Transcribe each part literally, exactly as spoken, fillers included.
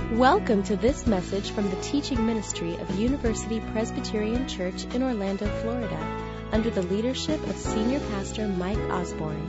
Welcome to this message from the teaching ministry of University Presbyterian Church in Orlando, Florida, under the leadership of Senior Pastor Mike Osborne.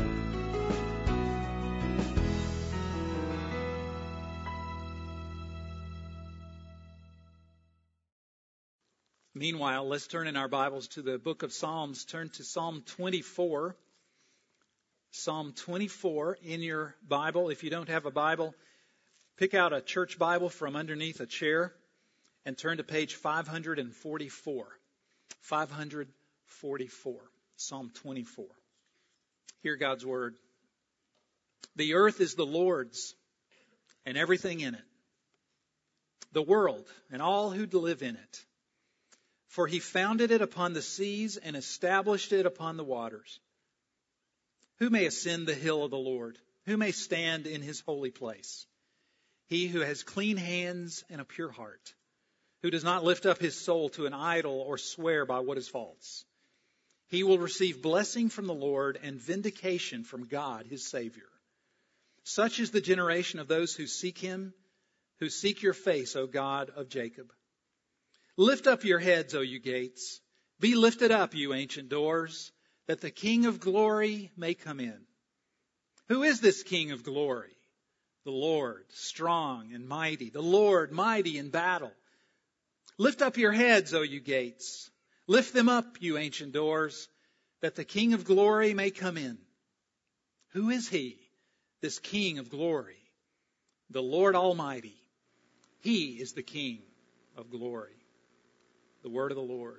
Meanwhile, let's turn in our Bibles to the book of Psalms. Turn to Psalm twenty-four. Psalm twenty-four in your Bible. If you don't have a Bible, pick out a church Bible from underneath a chair and turn to page five forty-four. five forty-four. Psalm twenty-four. Hear God's word. The earth is the Lord's and everything in it, the world and all who live in it. For he founded it upon the seas and established it upon the waters. Who may ascend the hill of the Lord? Who may stand in his holy place? He who has clean hands and a pure heart, who does not lift up his soul to an idol or swear by what is false. He will receive blessing from the Lord and vindication from God, his Savior. Such is the generation of those who seek him, who seek your face, O God of Jacob. Lift up your heads, O you gates. Be lifted up, you ancient doors, that the King of glory may come in. Who is this King of glory? The Lord, strong and mighty, the Lord, mighty in battle. Lift up your heads, O you gates. Lift them up, you ancient doors, that the King of glory may come in. Who is he, this King of glory? The Lord Almighty. He is the King of glory. The word of the Lord.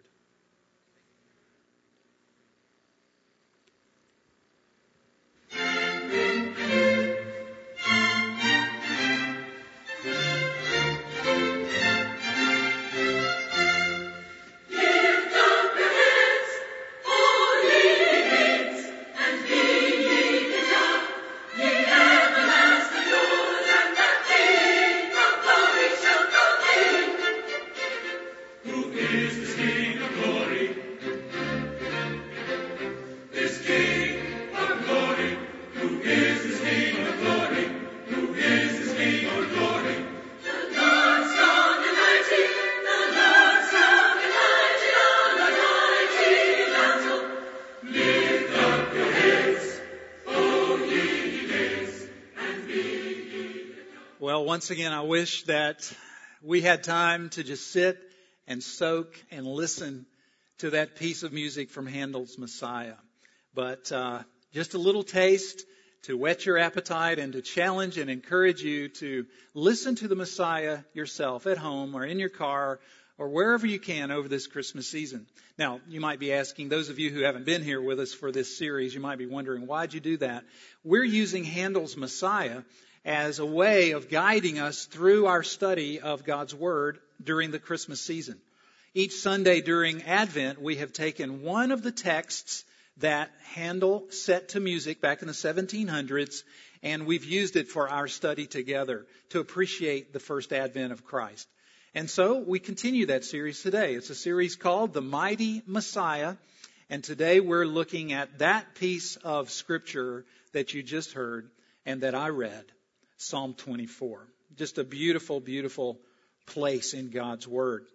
Once again, I wish that we had time to just sit and soak and listen to that piece of music from Handel's Messiah. But uh, just a little taste to whet your appetite and to challenge and encourage you to listen to the Messiah yourself at home or in your car or wherever you can over this Christmas season. Now, you might be asking, those of you who haven't been here with us for this series, you might be wondering, why'd you do that? We're using Handel's Messiah as a way of guiding us through our study of God's Word during the Christmas season. Each Sunday during Advent, we have taken one of the texts that Handel set to music back in the seventeen hundreds, and we've used it for our study together to appreciate the first advent of Christ. And so we continue that series today. It's a series called The Mighty Messiah, and today we're looking at that piece of Scripture that you just heard and that I read. Psalm twenty-four. Just a beautiful, beautiful place in God's Word.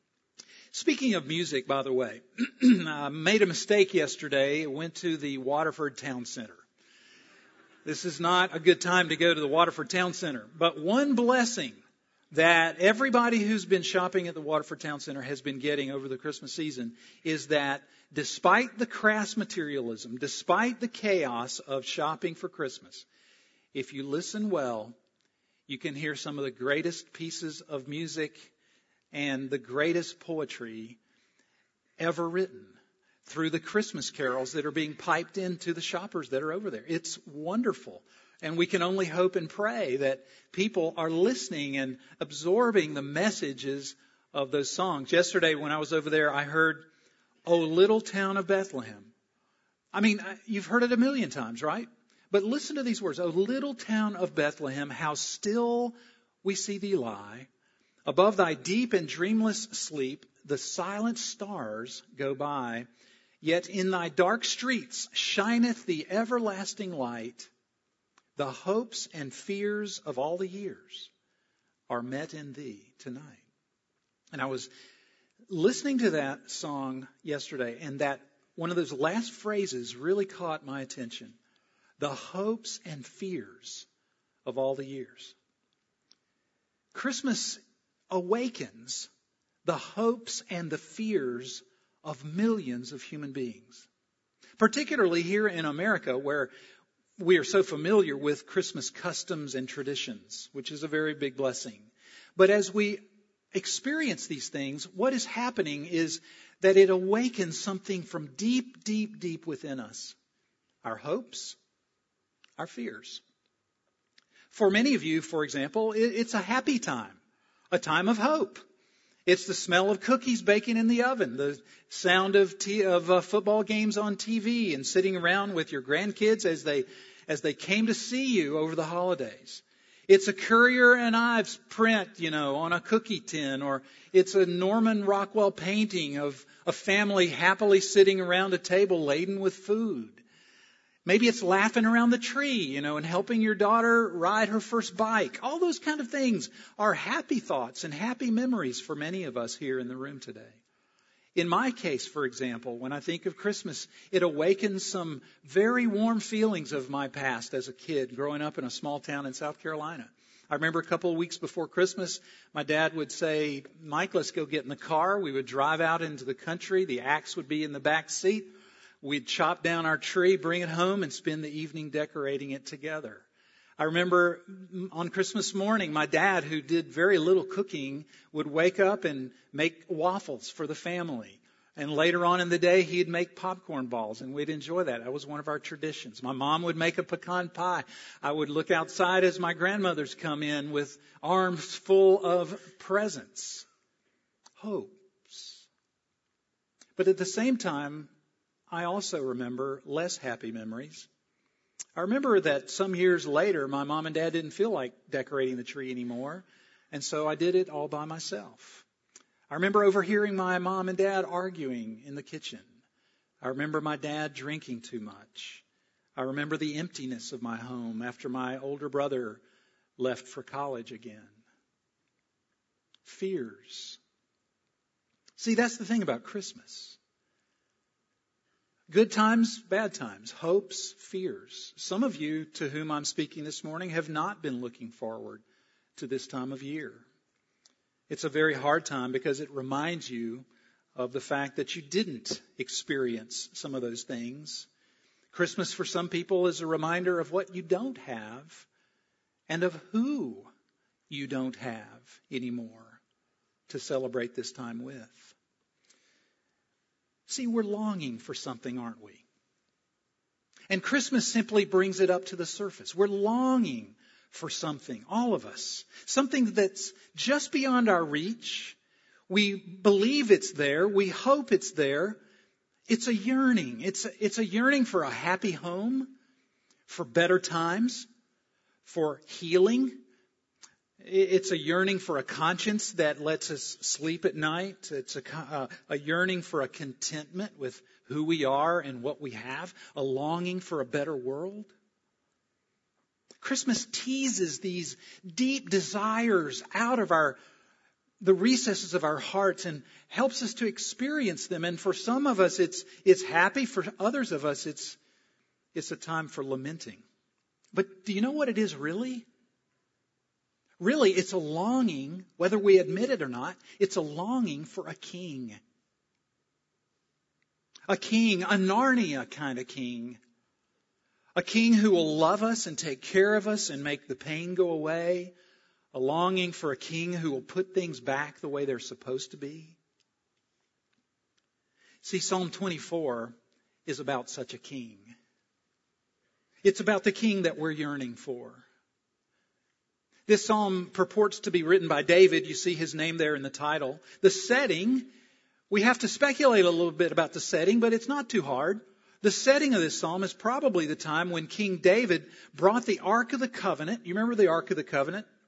Speaking of music, by the way, I made a mistake yesterday. I went to the Waterford Town Center. This is not a good time to go to the Waterford Town Center. But one blessing that everybody who's been shopping at the Waterford Town Center has been getting over the Christmas season is that despite the crass materialism, despite the chaos of shopping for Christmas, if you listen well, you can hear some of the greatest pieces of music and the greatest poetry ever written through the Christmas carols that are being piped into the shoppers that are over there. It's wonderful. And we can only hope and pray that people are listening and absorbing the messages of those songs. Yesterday when I was over there, I heard, "O Little Town of Bethlehem." I mean, you've heard it a million times, right? But listen to these words. "O little town of Bethlehem, how still we see thee lie. Above thy deep and dreamless sleep, the silent stars go by. Yet in thy dark streets shineth the everlasting light. The hopes and fears of all the years are met in thee tonight. And I was listening to that song yesterday, and that one of those last phrases really caught my attention. The hopes and fears of all the years. Christmas awakens the hopes and the fears of millions of human beings. Particularly here in America, where we are so familiar with Christmas customs and traditions, which is a very big blessing. But as we experience these things, what is happening is that it awakens something from deep, deep, deep within us. Our hopes, our fears. For many of you, for example, it's a happy time, a time of hope. It's the smell of cookies baking in the oven, the sound of t- of uh, football games on T V, and sitting around with your grandkids as they as they came to see you over the holidays. It's a Currier and Ives print, you know, on a cookie tin, or it's a Norman Rockwell painting of a family happily sitting around a table laden with food. Maybe it's laughing around the tree, you know, and helping your daughter ride her first bike. All those kind of things are happy thoughts and happy memories for many of us here in the room today. In my case, for example, when I think of Christmas, it awakens some very warm feelings of my past as a kid growing up in a small town in South Carolina. I remember a couple of weeks before Christmas, my dad would say, Mike, let's go get in the car. We would drive out into the country. The axe would be in the back seat. We'd chop down our tree, bring it home, and spend the evening decorating it together. I remember on Christmas morning, my dad, who did very little cooking, would wake up and make waffles for the family. And later on in the day, he'd make popcorn balls, and we'd enjoy that. That was one of our traditions. My mom would make a pecan pie. I would look outside as my grandmothers come in with arms full of presents, hopes. But at the same time, I also remember less happy memories. I remember that some years later, my mom and dad didn't feel like decorating the tree anymore, and so I did it all by myself. I remember overhearing my mom and dad arguing in the kitchen. I remember my dad drinking too much. I remember the emptiness of my home after my older brother left for college again. Fears. See, that's the thing about Christmas. Good times, bad times, hopes, fears. Some of you to whom I'm speaking this morning have not been looking forward to this time of year. It's a very hard time because it reminds you of the fact that you didn't experience some of those things. Christmas for some people is a reminder of what you don't have and of who you don't have anymore to celebrate this time with. See, we're longing for something, aren't we? And Christmas simply brings it up to the surface. We're longing for something, all of us. Something that's just beyond our reach. We believe it's there. We hope it's there. It's a yearning. It's a, it's a yearning for a happy home, for better times, for healing. It's a yearning for a conscience that lets us sleep at night. It's a, uh, a yearning for a contentment with who we are and what we have. A longing for a better world. Christmas teases these deep desires out of our the recesses of our hearts and helps us to experience them. And for some of us, it's it's happy. For others of us, it's it's a time for lamenting. But do you know what it is really? Really, it's a longing, whether we admit it or not, it's a longing for a king. A king, a Narnia kind of king. A king who will love us and take care of us and make the pain go away. A longing for a king who will put things back the way they're supposed to be. See, Psalm twenty-four is about such a king. It's about the king that we're yearning for. This psalm purports to be written by David. You see his name there in the title. The setting, we have to speculate a little bit about the setting, but it's not too hard. The setting of this psalm is probably the time when King David brought the Ark of the Covenant. You remember the Ark of the Covenant?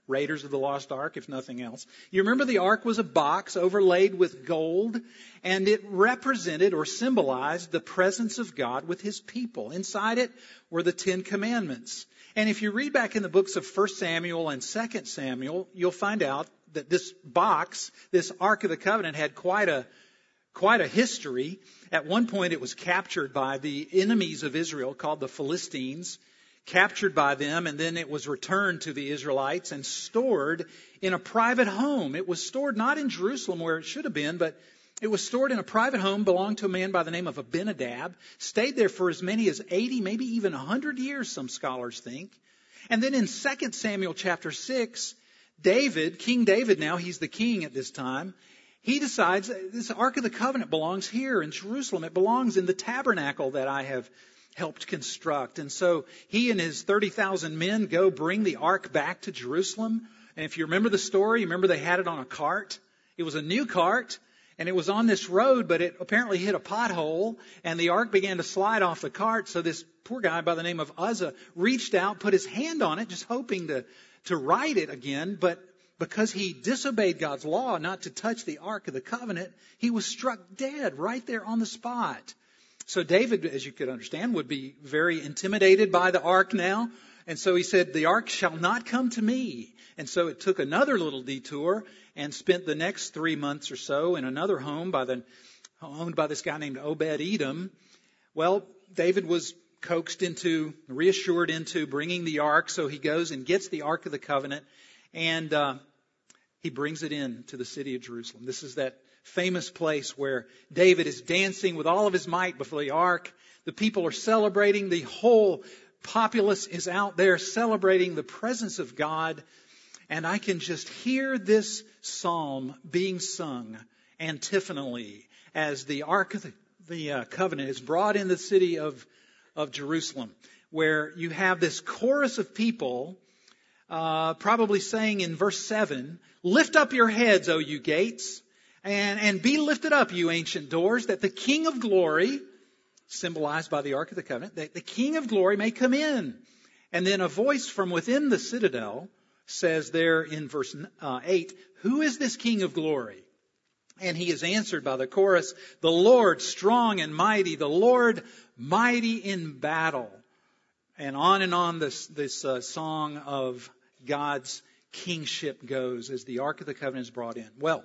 Raiders of the Lost Ark, if nothing else. You remember the ark was a box overlaid with gold, and it represented or symbolized the presence of God with his people. Inside it were the Ten Commandments. And if you read back in the books of First Samuel and Second Samuel, you'll find out that this box, this Ark of the Covenant, had quite a quite a history. At one point, it was captured by the enemies of Israel called the Philistines, captured by them, and then it was returned to the Israelites and stored in a private home. It was stored not in Jerusalem where it should have been, but it was stored in a private home, belonged to a man by the name of Abinadab, stayed there for as many as eighty, maybe even one hundred years, some scholars think. And then in Second Samuel chapter six, David, King David now, he's the king at this time, he decides this Ark of the Covenant belongs here in Jerusalem. It belongs in the tabernacle that I have helped construct. And so he and his thirty thousand men go bring the Ark back to Jerusalem. And if you remember the story, remember they had it on a cart. It was a new cart. And it was on this road, but it apparently hit a pothole, and the ark began to slide off the cart. So this poor guy by the name of Uzzah reached out, put his hand on it, just hoping to, to right it again. But because he disobeyed God's law not to touch the Ark of the Covenant, he was struck dead right there on the spot. So David, as you could understand, would be very intimidated by the ark now. And so he said, the ark shall not come to me. And so it took another little detour and spent the next three months or so in another home by the, owned by this guy named Obed-Edom. Well, David was coaxed into, reassured into bringing the ark. So he goes and gets the Ark of the Covenant, and uh, he brings it in to the city of Jerusalem. This is that famous place where David is dancing with all of his might before the ark. The people are celebrating. The whole populace is out there celebrating the presence of God. And I can just hear this psalm being sung antiphonally as the Ark of the, the uh, Covenant is brought in the city of, of Jerusalem, where you have this chorus of people uh, probably saying in verse seven, "Lift up your heads, O you gates, and, and be lifted up, you ancient doors, that the King of glory," symbolized by the Ark of the Covenant, "that the King of glory may come in." And then a voice from within the citadel says there in verse uh, eight, "Who is this King of glory?" And he is answered by the chorus, "The Lord strong and mighty, the Lord mighty in battle." And on and on this, this uh, song of God's kingship goes as the Ark of the Covenant is brought in. Well,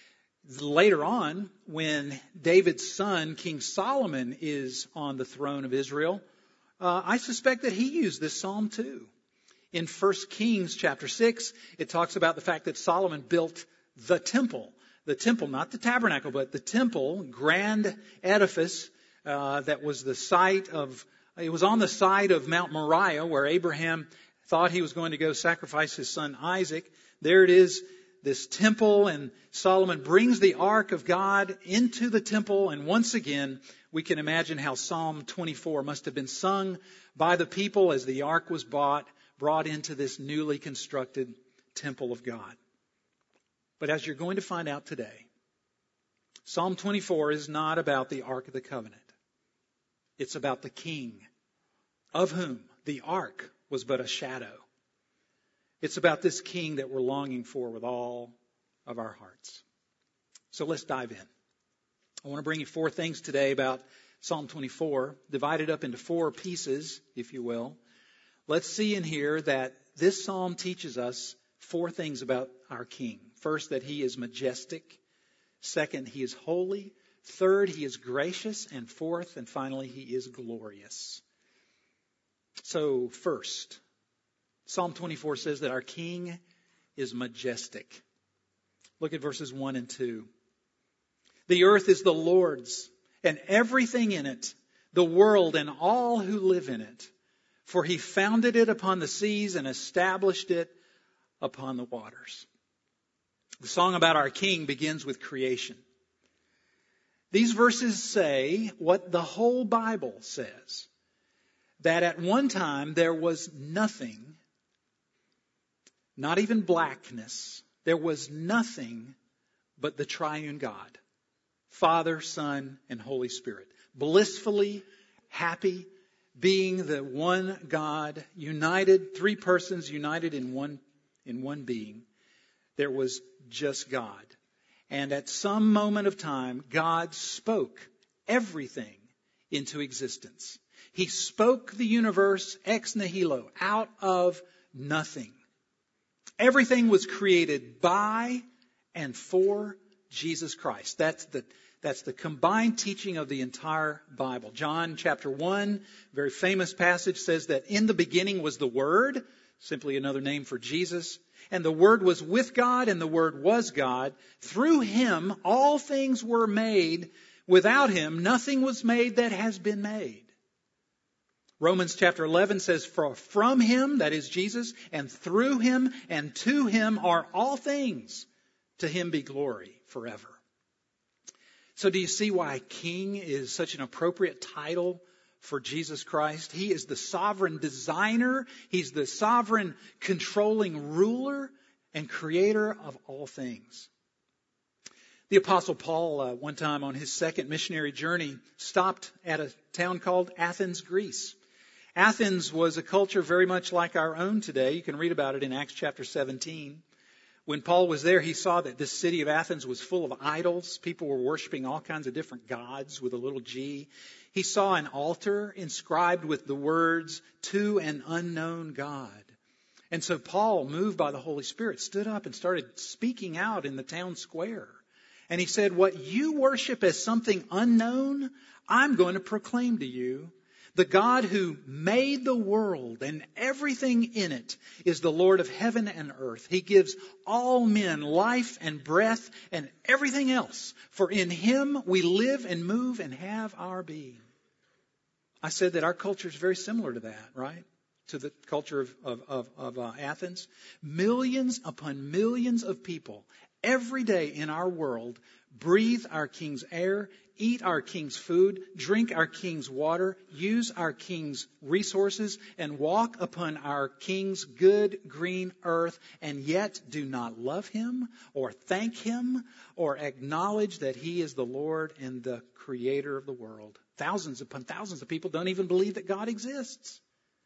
later on, when David's son, King Solomon, is on the throne of Israel, uh, I suspect that he used this psalm too. In First Kings chapter six, it talks about the fact that Solomon built the temple. The temple, not the tabernacle, but the temple, grand edifice uh, that was the site of, it was on the site of Mount Moriah where Abraham thought he was going to go sacrifice his son Isaac. There it is, this temple, and Solomon brings the ark of God into the temple. And once again, we can imagine how Psalm twenty-four must have been sung by the people as the ark was bought, brought into this newly constructed temple of God. But as you're going to find out today, Psalm twenty-four is not about the Ark of the Covenant. It's about the King, of whom the ark was but a shadow. It's about this King that we're longing for with all of our hearts. So let's dive in. I want to bring you four things today about Psalm twenty-four, divided up into four pieces, if you will. Let's see in here that this psalm teaches us four things about our King. First, that he is majestic. Second, he is holy. Third, he is gracious. And fourth, and finally, he is glorious. So first, Psalm twenty-four says that our King is majestic. Look at verses one and two. "The earth is the Lord's, and everything in it, the world and all who live in it. For he founded it upon the seas and established it upon the waters." The song about our King begins with creation. These verses say what the whole Bible says, that at one time there was nothing, not even blackness, there was nothing but the triune God, Father, Son, and Holy Spirit, blissfully happy, being the one God, united, three persons united in one in one being, there was just God. And at some moment of time, God spoke everything into existence. He spoke the universe ex nihilo, out of nothing. Everything was created by and for Jesus Christ. That's the That's the combined teaching of the entire Bible. John chapter one, very famous passage, says that in the beginning was the Word, simply another name for Jesus. And the Word was with God, and the Word was God. Through Him all things were made. Without Him nothing was made that has been made. Romans chapter eleven says, For from Him, that is Jesus, and through Him and to Him are all things. To Him be glory forever. So do you see why King is such an appropriate title for Jesus Christ? He is the sovereign designer. He's the sovereign controlling ruler and creator of all things. The Apostle Paul, uh, one time on his second missionary journey, stopped at a town called Athens, Greece. Athens was a culture very much like our own today. You can read about it in Acts chapter seventeen. When Paul was there, he saw that this city of Athens was full of idols. People were worshiping all kinds of different gods with a little g. He saw an altar inscribed with the words, To an Unknown God. And so Paul, moved by the Holy Spirit, stood up and started speaking out in the town square. And he said, What you worship as something unknown, I'm going to proclaim to you. The God who made the world and everything in it is the Lord of heaven and earth. He gives all men life and breath and everything else. For in Him we live and move and have our being. I said that our culture is very similar to that, right? To the culture of, of, of, of uh, Athens. Millions upon millions of people every day in our world breathe our King's air, eat our King's food, drink our King's water, use our King's resources, and walk upon our King's good green earth, and yet do not love Him or thank Him or acknowledge that He is the Lord and the Creator of the world. Thousands upon thousands of people don't even believe that God exists.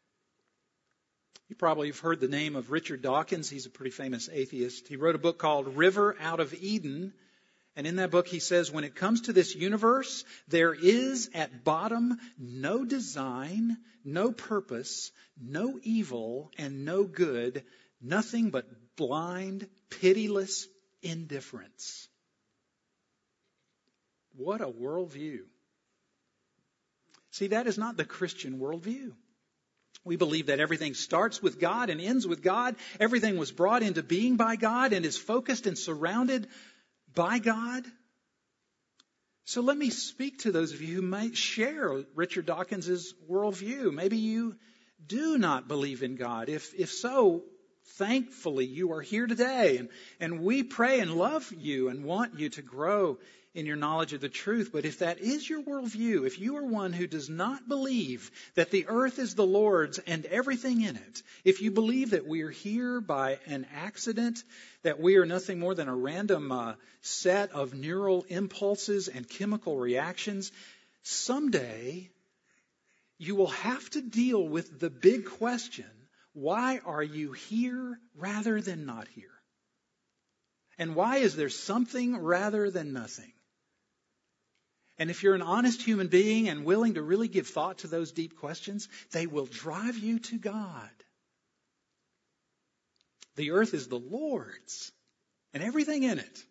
You probably have heard the name of Richard Dawkins. He's a pretty famous atheist. He wrote a book called River Out of Eden. And in that book, he says, when it comes to this universe, there is at bottom no design, no purpose, no evil, and no good, nothing but blind, pitiless indifference. What a worldview. See, that is not the Christian worldview. We believe that everything starts with God and ends with God. Everything was brought into being by God and is focused and surrounded by God. So let me speak to those of you who might share Richard Dawkins' worldview. Maybe you do not believe in God. If if so, thankfully you are here today. And, and we pray and love you and want you to grow in your knowledge of the truth. But if that is your worldview, if you are one who does not believe that the earth is the Lord's and everything in it, if you believe that we are here by an accident, that we are nothing more than a random uh, set of neural impulses and chemical reactions, someday you will have to deal with the big question, why are you here rather than not here? And why is there something rather than nothing? And if you're an honest human being and willing to really give thought to those deep questions, they will drive you to God. The earth is the Lord's and everything in it.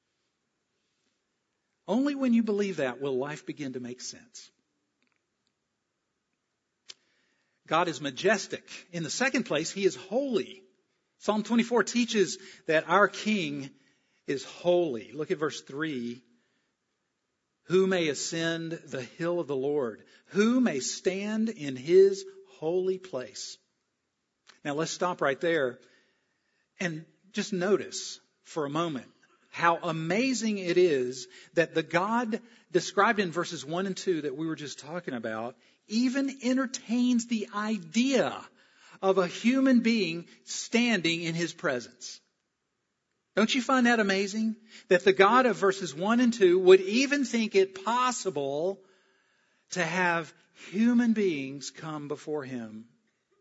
Only when you believe that will life begin to make sense. God is majestic. In the second place, He is holy. Psalm twenty-four teaches that our King is holy. Look at verse three. Who may ascend the hill of the Lord? Who may stand in His holy place? Now let's stop right there and just notice for a moment how amazing it is that the God described in verses one and two that we were just talking about even entertains the idea of a human being standing in His presence. Don't you find that amazing? That the God of verses one and two would even think it possible to have human beings come before Him.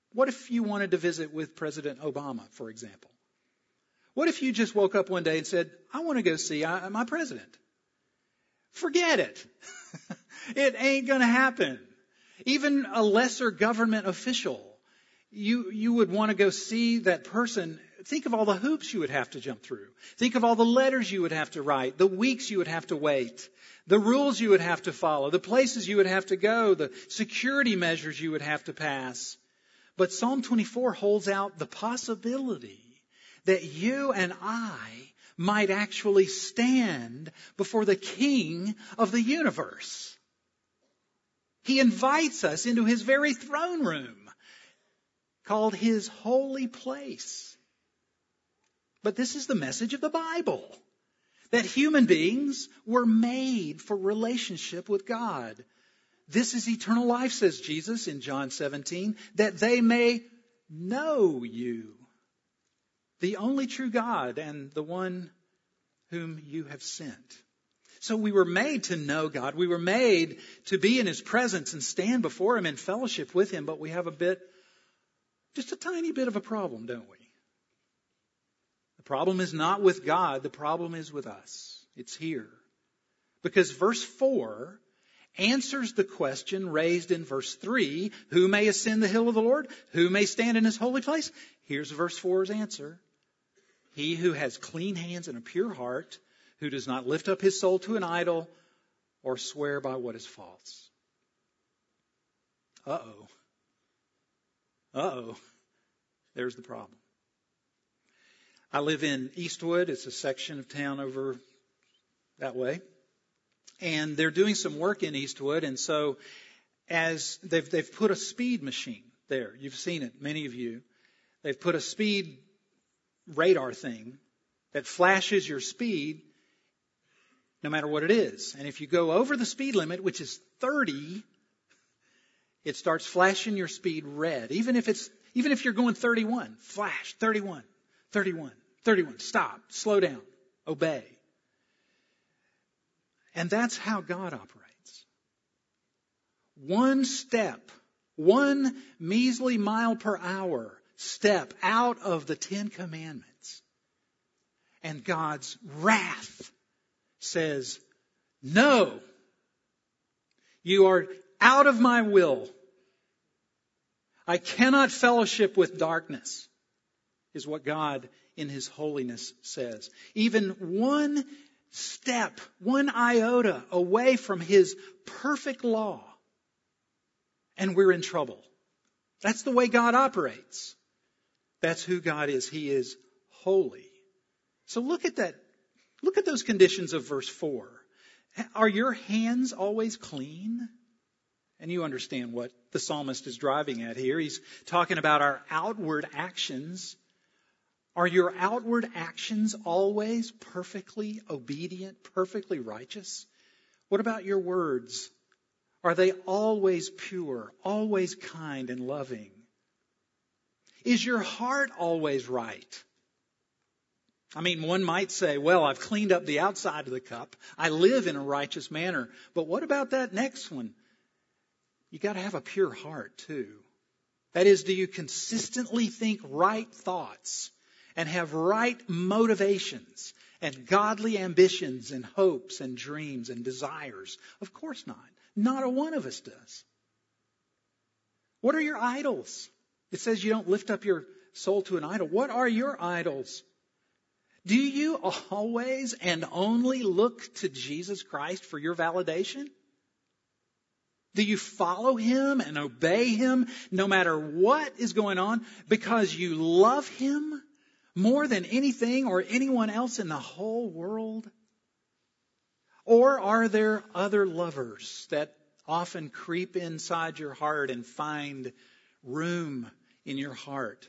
What if you wanted to visit with President Obama, for example? What if you just woke up one day and said, I want to go see my president? Forget it. It ain't going to happen. Even a lesser government official, you, you would want to go see that person. Think of all the hoops you would have to jump through. Think of all the letters you would have to write, the weeks you would have to wait, the rules you would have to follow, the places you would have to go, the security measures you would have to pass. But Psalm twenty-four holds out the possibility that you and I might actually stand before the King of the universe. He invites us into his very throne room, called his holy place. But this is the message of the Bible, that human beings were made for relationship with God. This is eternal life, says Jesus in John seventeen, that they may know you, the only true God and the one whom you have sent. So we were made to know God. We were made to be in his presence and stand before him in fellowship with him. But we have a bit, just a tiny bit of a problem, don't we? The problem is not with God. The problem is with us. It's here. Because verse four answers the question raised in verse three. Who may ascend the hill of the Lord? Who may stand in his holy place? Here's verse four's answer. He who has clean hands and a pure heart, who does not lift up his soul to an idol or swear by what is false. Uh-oh. Uh-oh. There's the problem. I live in Eastwood. It's a section of town over that way. And they're doing some work in Eastwood. And so as they've, they've put a speed machine there. You've seen it, many of you. They've put a speed radar thing that flashes your speed no matter what it is. And if you go over the speed limit, which is thirty, it starts flashing your speed red. Even if it's, even if you're going thirty-one, flash, thirty-one, thirty-one, thirty-one, stop, slow down, obey. And that's how God operates. One step, one measly mile per hour step out of the Ten Commandments, and God's wrath says, no, you are out of my will. I cannot fellowship with darkness, is what God in his holiness says. Even one step, one iota away from his perfect law, and we're in trouble. That's the way God operates. That's who God is. He is holy. So look at that. Look at those conditions of verse four. Are your hands always clean? And you understand what the psalmist is driving at here. He's talking about our outward actions. Are your outward actions always perfectly obedient, perfectly righteous? What about your words? Are they always pure, always kind and loving? Is your heart always right? I mean, one might say, well, I've cleaned up the outside of the cup. I live in a righteous manner. But what about that next one? You got to have a pure heart too. That is, do you consistently think right thoughts and have right motivations and godly ambitions and hopes and dreams and desires? Of course not. Not a one of us does. What are your idols? It says you don't lift up your soul to an idol. What are your idols? Do you always and only look to Jesus Christ for your validation? Do you follow him and obey him no matter what is going on because you love him more than anything or anyone else in the whole world? Or are there other lovers that often creep inside your heart and find room in your heart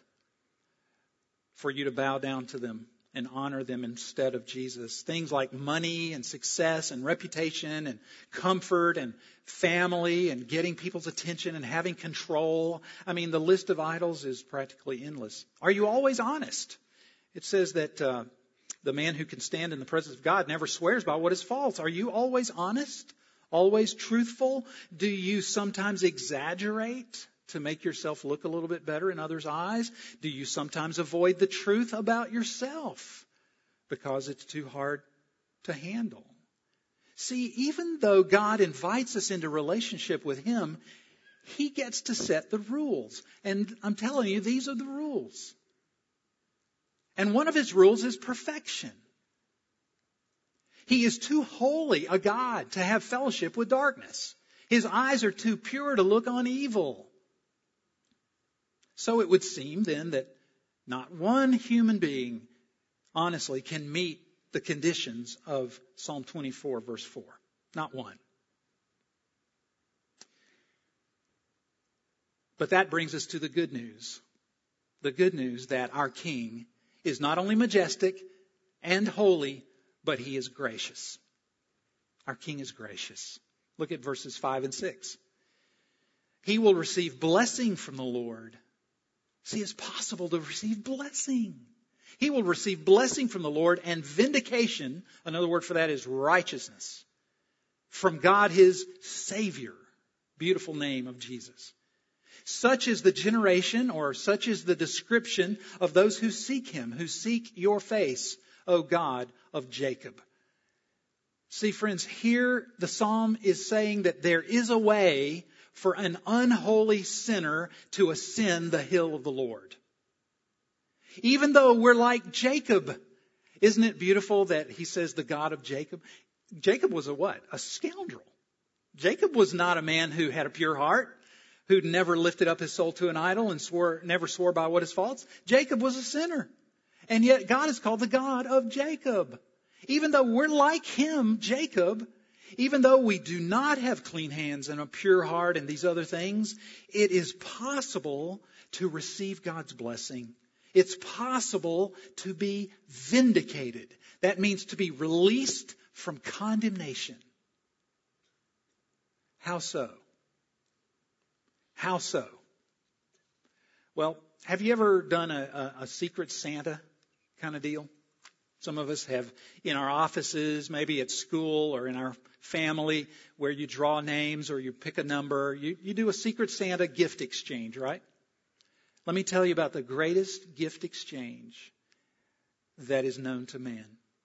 for you to bow down to them and honor them instead of Jesus? Things like money and success and reputation and comfort and family and getting people's attention and having control. I mean, the list of idols is practically endless. Are you always honest? It says that uh, the man who can stand in the presence of God never swears by what is false. Are you always honest? Always truthful? Do you sometimes exaggerate to make yourself look a little bit better in others' eyes? Do you sometimes avoid the truth about yourself because it's too hard to handle? See, even though God invites us into relationship with Him, He gets to set the rules. And I'm telling you, these are the rules. And one of His rules is perfection. He is too holy a God to have fellowship with darkness. His eyes are too pure to look on evil. So it would seem then that not one human being, honestly, can meet the conditions of Psalm twenty-four, verse four. Not one. But that brings us to the good news. The good news that our King is not only majestic and holy, but He is gracious. Our King is gracious. Look at verses five and six. He will receive blessing from the Lord. See, it's possible to receive blessing. He will receive blessing from the Lord and vindication. Another word for that is righteousness. From God His Savior. Beautiful name of Jesus. Such is the generation, or such is the description of those who seek Him, who seek your face, O God of Jacob. See, friends, here the psalm is saying that there is a way for an unholy sinner to ascend the hill of the Lord. Even though we're like Jacob. Isn't it beautiful that he says the God of Jacob? Jacob was a what? A scoundrel. Jacob was not a man who had a pure heart, who'd never lifted up his soul to an idol and swore, never swore by what is false. Jacob was a sinner. And yet God is called the God of Jacob. Even though we're like him, Jacob, even though we do not have clean hands and a pure heart and these other things, it is possible to receive God's blessing. It's possible to be vindicated. That means to be released from condemnation. How so? How so? Well, have you ever done a, a, a Secret Santa kind of deal? Some of us have in our offices, maybe at school or in our family, where you draw names or you pick a number. You, you do a Secret Santa gift exchange, right? Let me tell you about the greatest gift exchange that is known to man.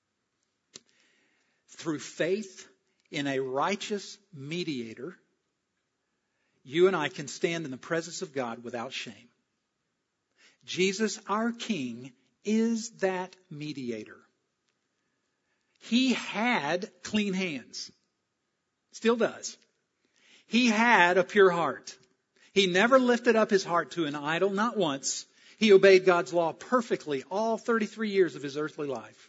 Through faith in a righteous mediator, you and I can stand in the presence of God without shame. Jesus, our King, is that mediator. He had clean hands. Still does. He had a pure heart. He never lifted up his heart to an idol, not once. He obeyed God's law perfectly all thirty-three years of his earthly life.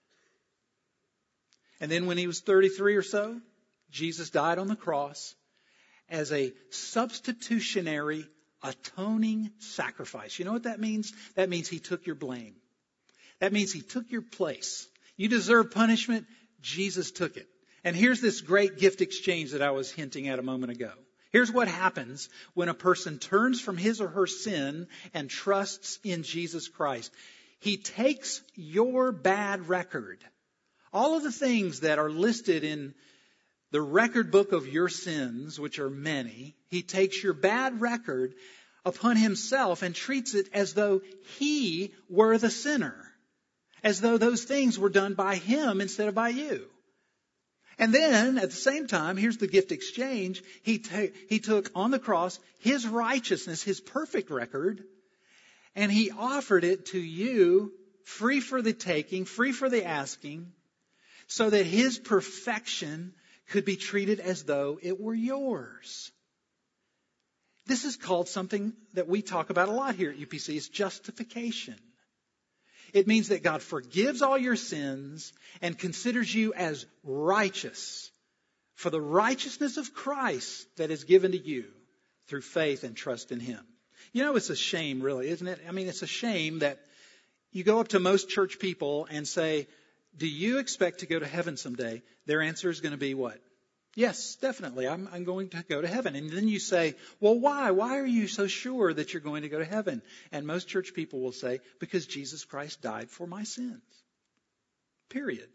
And then when he was thirty-three or so, Jesus died on the cross as a substitutionary atoning sacrifice. You know what that means? That means he took your blame. That means he took your place. You deserve punishment. Jesus took it. And here's this great gift exchange that I was hinting at a moment ago. Here's what happens when a person turns from his or her sin and trusts in Jesus Christ. He takes your bad record, all of the things that are listed in the record book of your sins, which are many. He takes your bad record upon himself and treats it as though he were the sinner, as though those things were done by him instead of by you. And then, at the same time, here's the gift exchange. He, ta- he took on the cross his righteousness, his perfect record, and he offered it to you free for the taking, free for the asking, so that his perfection could be treated as though it were yours. This is called something that we talk about a lot here at U P C. It's justification. It means that God forgives all your sins and considers you as righteous for the righteousness of Christ that is given to you through faith and trust in Him. You know, it's a shame, really, isn't it? I mean, it's a shame that you go up to most church people and say, do you expect to go to heaven someday? Their answer is going to be what? Yes, definitely. I'm, I'm going to go to heaven. And then you say, well, why? Why are you so sure that you're going to go to heaven? And most church people will say, because Jesus Christ died for my sins. Period.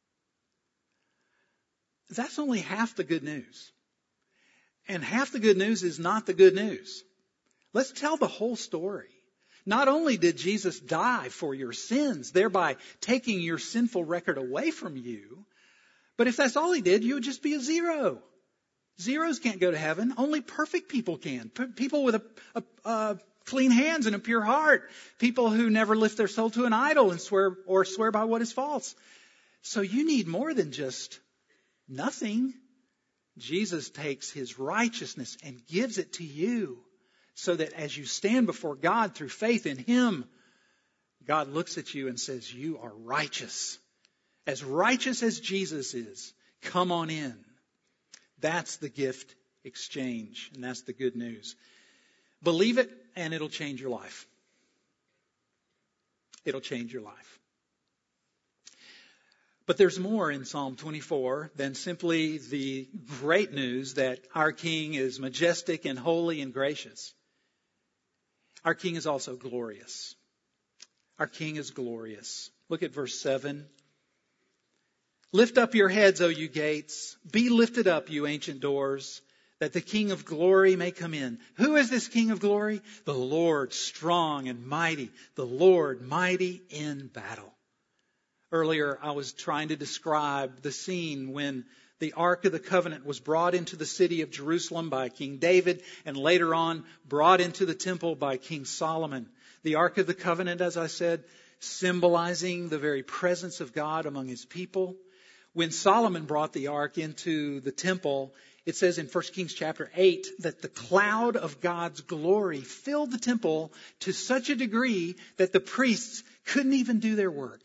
That's only half the good news. And half the good news is not the good news. Let's tell the whole story. Not only did Jesus die for your sins, thereby taking your sinful record away from you, but if that's all he did, you would just be a zero. Zeros can't go to heaven. Only perfect people can. P- people with a, a, a clean hands and a pure heart. People who never lift their soul to an idol and swear or swear by what is false. So you need more than just nothing. Jesus takes his righteousness and gives it to you so that as you stand before God through faith in him, God looks at you and says, you are righteous. As righteous as Jesus is, come on in. That's the gift exchange, and that's the good news. Believe it, and it'll change your life. It'll change your life. But there's more in Psalm twenty-four than simply the great news that our King is majestic and holy and gracious. Our King is also glorious. Our King is glorious. Look at verse seven. Lift up your heads, O you gates. Be lifted up, you ancient doors, that the King of glory may come in. Who is this King of glory? The Lord strong and mighty. The Lord mighty in battle. Earlier, I was trying to describe the scene when the Ark of the Covenant was brought into the city of Jerusalem by King David and later on brought into the temple by King Solomon. The Ark of the Covenant, as I said, symbolizing the very presence of God among his people. When Solomon brought the ark into the temple, it says in First Kings chapter eight that the cloud of God's glory filled the temple to such a degree that the priests couldn't even do their work.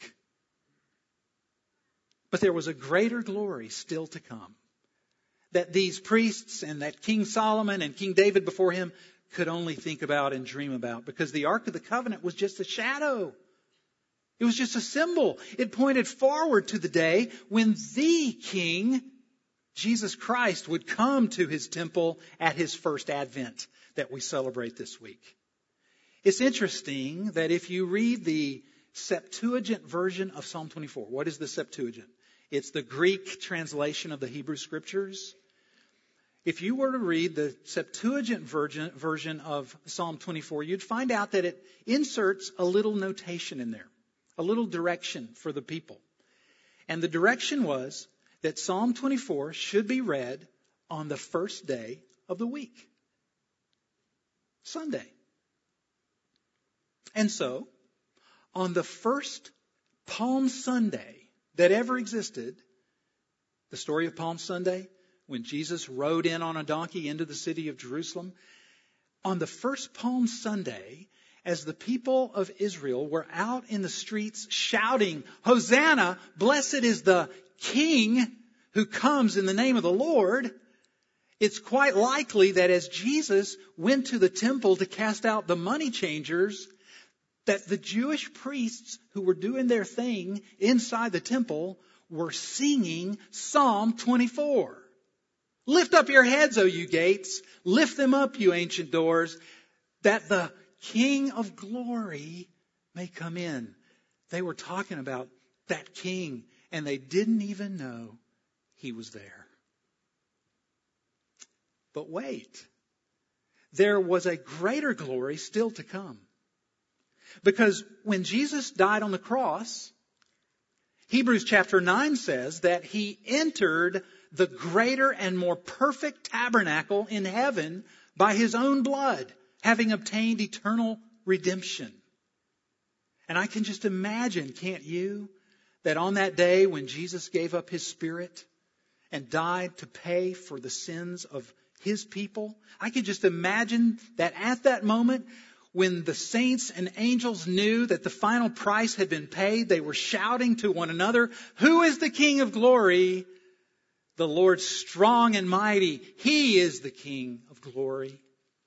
But there was a greater glory still to come that these priests and that King Solomon and King David before him could only think about and dream about, because the Ark of the Covenant was just a shadow. It was just a symbol. It pointed forward to the day when the King, Jesus Christ, would come to his temple at his first advent that we celebrate this week. It's interesting that if you read the Septuagint version of Psalm twenty-four, what is the Septuagint? It's the Greek translation of the Hebrew Scriptures. If you were to read the Septuagint version, version of Psalm twenty-four, you'd find out that it inserts a little notation in there. A little direction for the people. And the direction was that Psalm twenty-four should be read on the first day of the week. Sunday. And so, on the first Palm Sunday that ever existed, the story of Palm Sunday, when Jesus rode in on a donkey into the city of Jerusalem, on the first Palm Sunday, as the people of Israel were out in the streets shouting, Hosanna, blessed is the King who comes in the name of the Lord, it's quite likely that as Jesus went to the temple to cast out the money changers, that the Jewish priests who were doing their thing inside the temple were singing Psalm twenty-four. Lift up your heads, O you gates. Lift them up, you ancient doors, that the King of glory may come in. They were talking about that King, and they didn't even know he was there. But wait, there was a greater glory still to come. Because when Jesus died on the cross, Hebrews chapter nine says that he entered the greater and more perfect tabernacle in heaven by his own blood, having obtained eternal redemption. And I can just imagine, can't you, that on that day when Jesus gave up his spirit and died to pay for the sins of his people, I can just imagine that at that moment, when the saints and angels knew that the final price had been paid, they were shouting to one another, who is the King of glory? The Lord strong and mighty. He is the King of glory.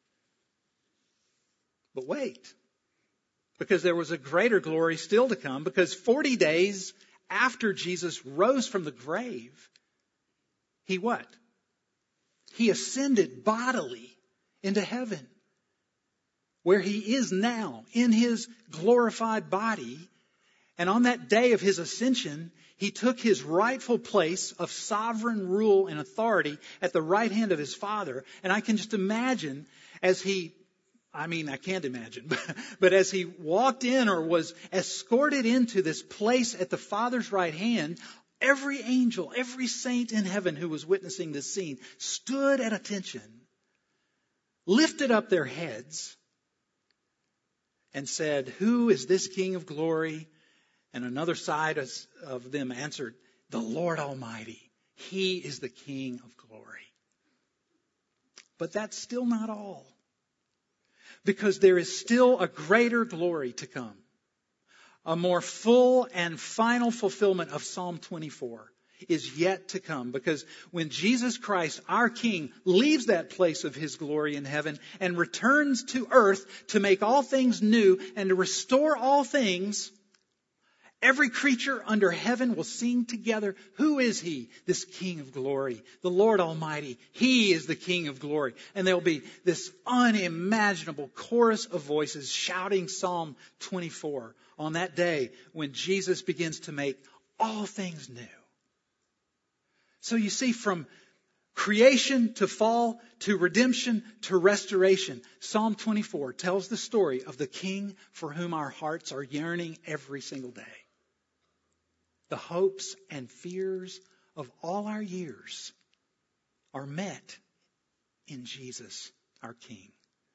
But wait, because there was a greater glory still to come, because forty days after Jesus rose from the grave, he what? He ascended bodily into heaven, where he is now in his glorified body. And on that day of his ascension, he took his rightful place of sovereign rule and authority at the right hand of his Father. And I can just imagine as he I mean, I can't imagine. But, but as he walked in or was escorted into this place at the Father's right hand, every angel, every saint in heaven who was witnessing this scene stood at attention, lifted up their heads, and said, "Who is this King of glory?" And another side of them answered, "The Lord Almighty. He is the King of glory." But that's still not all. Because there is still a greater glory to come. A more full and final fulfillment of Psalm twenty-four is yet to come. Because when Jesus Christ, our King, leaves that place of His glory in heaven and returns to earth to make all things new and to restore all things, every creature under heaven will sing together, "Who is He? This King of glory, the Lord Almighty. He is the King of glory." And there will be this unimaginable chorus of voices shouting Psalm twenty-four on that day when Jesus begins to make all things new. So you see, from creation to fall to redemption to restoration, Psalm twenty-four tells the story of the King for whom our hearts are yearning every single day. The hopes and fears of all our years are met in Jesus, our King.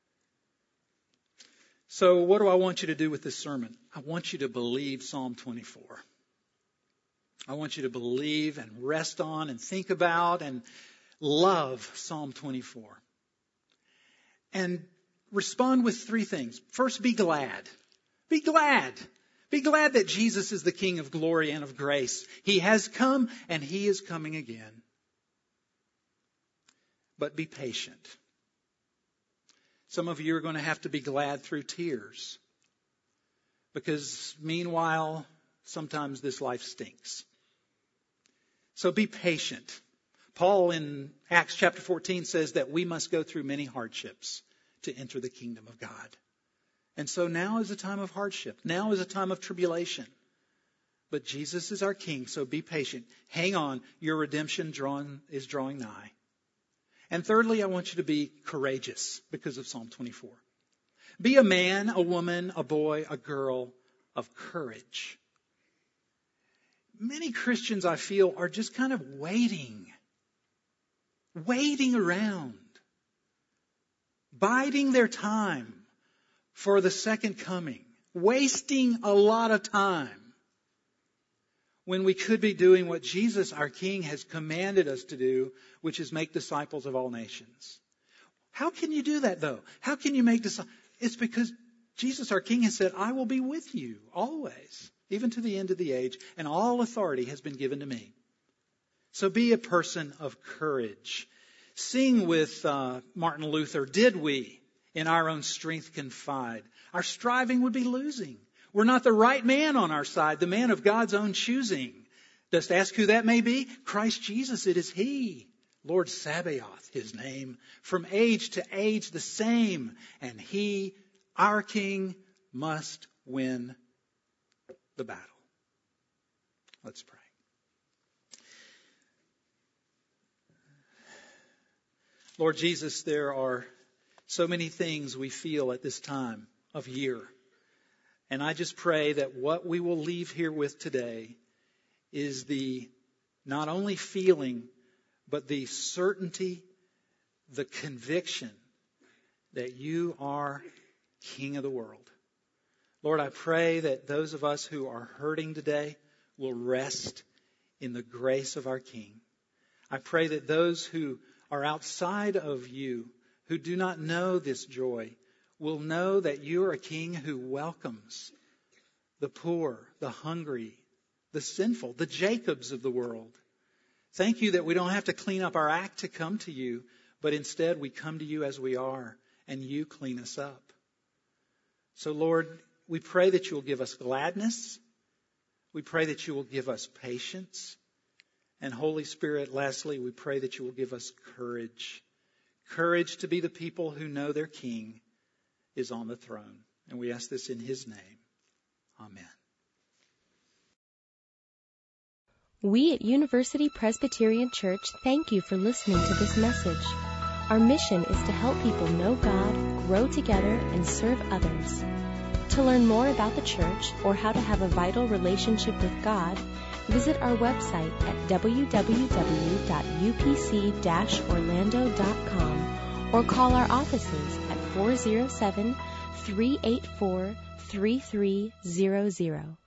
So what do I want you to do with this sermon? I want you to believe Psalm twenty-four. I want you to believe and rest on and think about and love Psalm twenty-four. And respond with three things. First, be glad. Be glad. Be glad that Jesus is the King of glory and of grace. He has come and He is coming again. But be patient. Some of you are going to have to be glad through tears. Because meanwhile, sometimes this life stinks. So be patient. Paul in Acts chapter fourteen says that we must go through many hardships to enter the kingdom of God. And so now is a time of hardship. Now is a time of tribulation. But Jesus is our King, so be patient. Hang on. Your redemption drawn, is drawing nigh. And thirdly, I want you to be courageous because of Psalm twenty-four. Be a man, a woman, a boy, a girl of courage. Many Christians, I feel, are just kind of waiting. Waiting around. Biding their time for the second coming, wasting a lot of time when we could be doing what Jesus, our King, has commanded us to do, which is make disciples of all nations. How can you do that, though? How can you make disciples? It's because Jesus, our King, has said, "I will be with you always, even to the end of the age, and all authority has been given to me." So be a person of courage. Sing with uh, Martin Luther, "Did we in our own strength confide, our striving would be losing. We're not the right man on our side, the man of God's own choosing." Just ask who that may be. Christ Jesus, it is He. Lord Sabaoth, His name. From age to age the same. And He, our King, must win the battle. Let's pray. Lord Jesus, there are so many things we feel at this time of year. And I just pray that what we will leave here with today is the not only feeling, but the certainty, the conviction that You are King of the world. Lord, I pray that those of us who are hurting today will rest in the grace of our King. I pray that those who are outside of You, who do not know this joy, will know that You are a King who welcomes the poor, the hungry, the sinful, the Jacobs of the world. Thank You that we don't have to clean up our act to come to You, but instead we come to You as we are, and You clean us up. So Lord, we pray that You will give us gladness. We pray that You will give us patience. And Holy Spirit, lastly, we pray that You will give us courage. Courage to be the people who know their King is on the throne. And we ask this in His name. Amen. We at University Presbyterian Church thank you for listening to this message. Our mission is to help people know God, grow together, and serve others. To learn more about the church or how to have a vital relationship with God, visit our website at w w w dot u p c dash orlando dot com or call our offices at four oh seven, three eight four, three three zero zero.